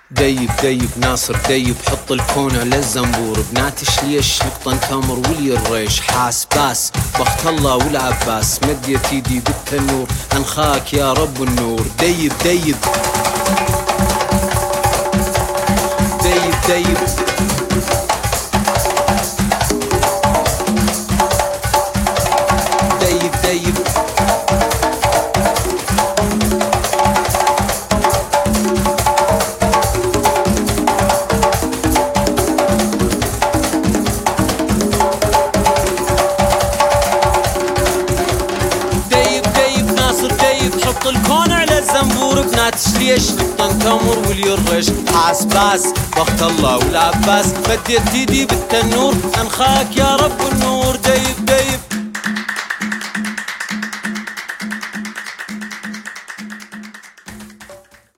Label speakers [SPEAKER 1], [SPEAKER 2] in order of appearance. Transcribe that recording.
[SPEAKER 1] ديب ديب ناصر ديب حط الكون على الزنبور، بناتش ليش نقطن تمر ولي الريش حاس باس بخت الله والعباس، مد يتيدي بالتنور انخاك يا رب النور. ديب ديب ديب ديب ديب ديب حط الكون على الزنبور، بناتش ليش نقطن تمر ولي الريش حاس باس بخت الله والعباس، مديت ايدي بالتنور انخاك يا رب النور. ديب ديب